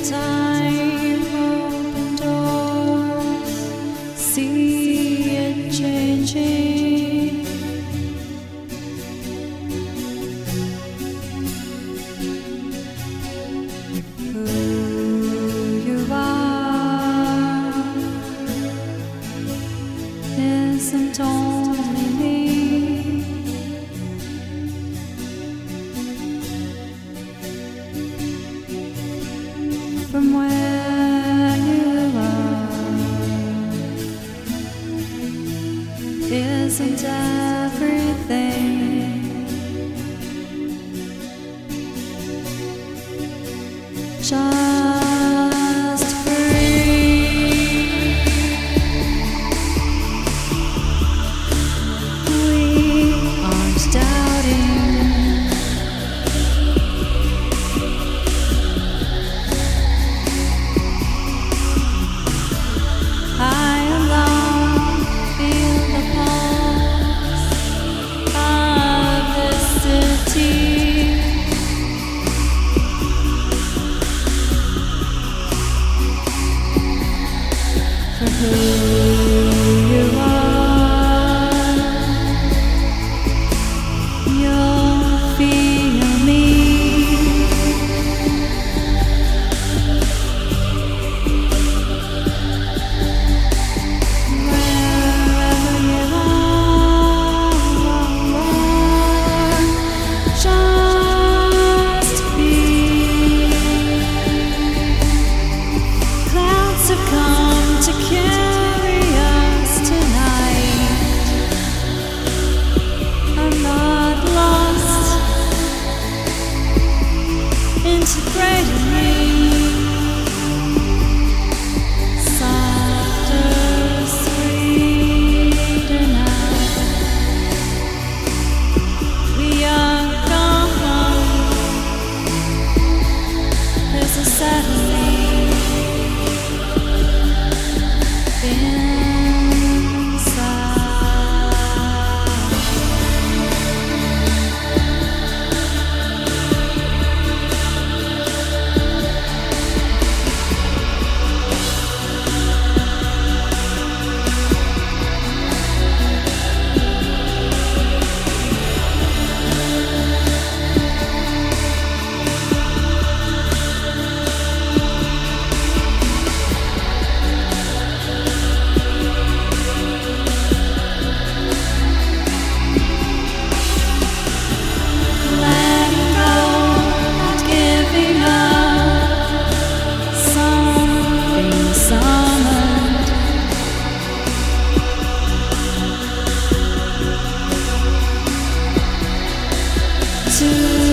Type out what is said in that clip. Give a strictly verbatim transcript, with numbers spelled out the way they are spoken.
time open doors, see it changing. Who you are isn't only me. From where you are isn't everything. Just breathe. We aren't doubting. I alone feel the pulse of this city. For who you are, you'll feel me. Wherever you are, just be. Clouds have come to carry us tonight. I'm not lost, integrating me. Softer, sweeter now. We are gone. There's a settling to